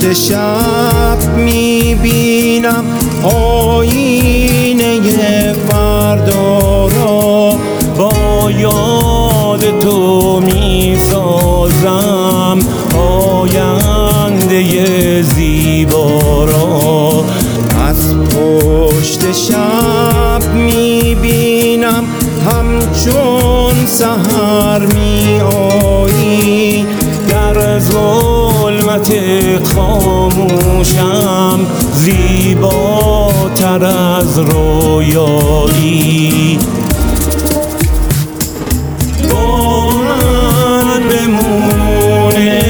پشت شب میبینم آینه فردا را، با یاد تو میسازم آینده زیبا را. از پشت شب میبینم همچون سحر می آیی، در ظلمت خاموشم زیباتر از رویایی. با من بمونه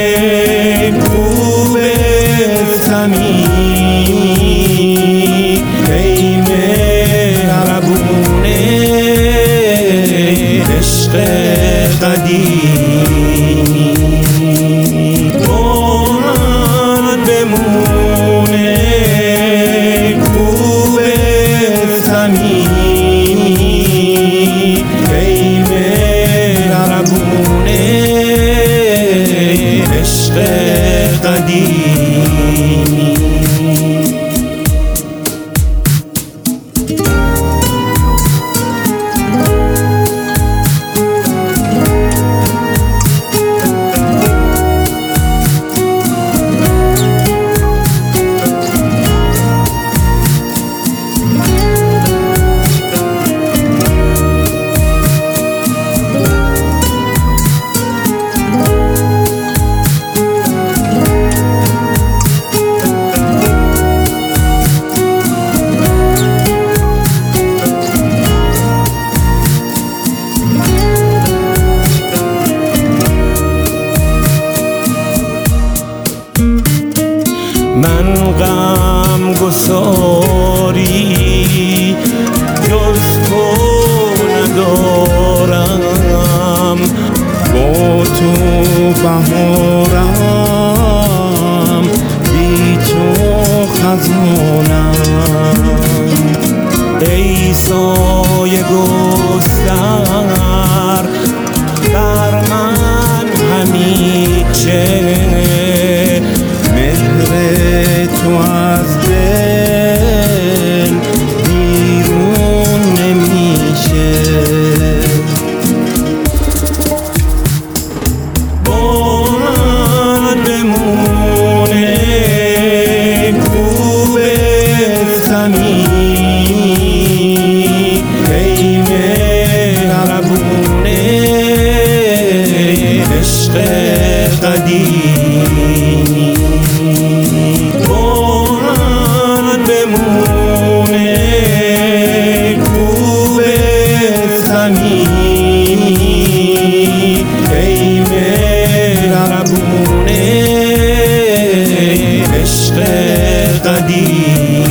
خوب صمیمی، ای مهربونه عشق قدیمی. با من بمونه خوب صمیمی، ای مهربونه عشق قدیمی. من غم گساری جز تو ندارم، با تو بهارم بی تو خزانم. ای سایه گستر بر من همیشه، تو از دل بیرون نمیشه. با من بمونه خوب صمیمی، ای مهربونه عشق قدیمی. ای مهربونه عشق قدیمی.